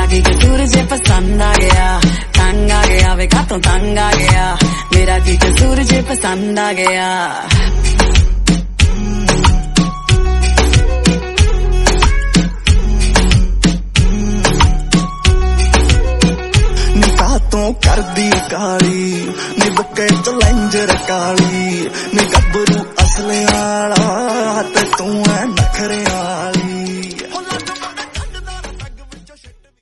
मेरा की कसूर जे पसंद आ गया वे कातों तंग आ गया मेरा की कसूर जे पसंद आ गया तू कर दी काली नी बुके चलेंजर काली नी गबरू असले